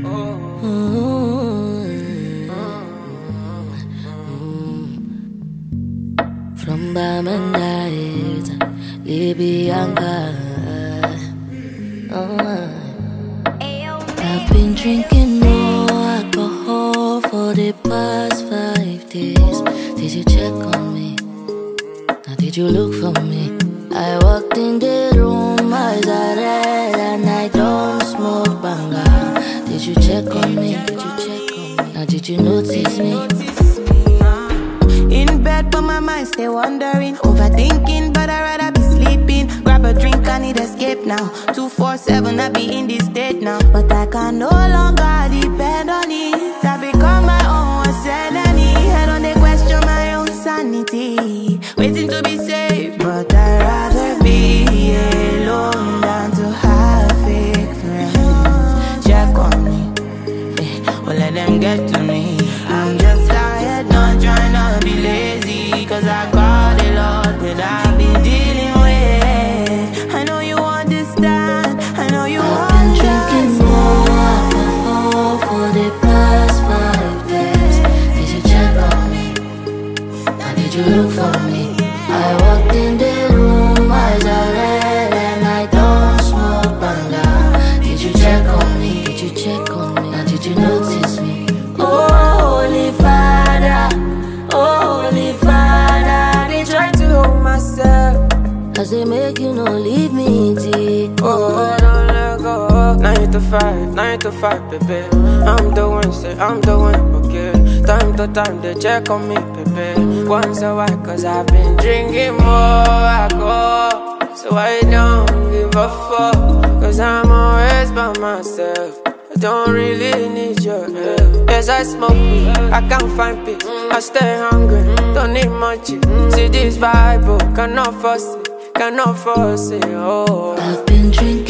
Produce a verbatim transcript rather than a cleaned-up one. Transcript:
From Bamandait, Libyanka. Oh, I've been drinking more alcohol for the past five days. Did you check on me? Now did you look for me? I walked in the room, eyes are red, and I don't smoke banga. Did you check on me? Did you check on me? Now did you notice me? In bed, but my mind stay wandering, overthinking, but I'd rather be sleeping. Grab a drink, I need escape now. two four seven, I be in this state now. But I can no longer depend on it. I become my own sanity. I don't dey question my own sanity, waiting to be saved. But I'd rather be alone than to have fake friends. Check on me, yeah, well let them get to me. I'm just tired, not trying to be lazy, cause I got a lot that I've been dealing with. I know you understand, I know you I've been drinking more alcohol for the past five days. Did you check on me? Now did you look for me? I walked in the room, eyes are red, and I don't smoke banga. Did you check on me? Did you check on me? Now did you notice me? Oh, Holy Father, oh, Holy Father, they try to hold myself as they make you no leave me, T. Oh, don't let go. Nine to five, nine to five, baby. I'm the one, say I'm the one, okay. Time to time, they check on me, baby. Once a while, cause I've been drinking more alcohol. So I don't give a fuck, cause I'm always by myself. I don't really need your help. Yes, I smoke weed, I can't find peace. I stay hungry, don't need much. See this vibe, oh, cannot force it, cannot force it, oh. I've been drinking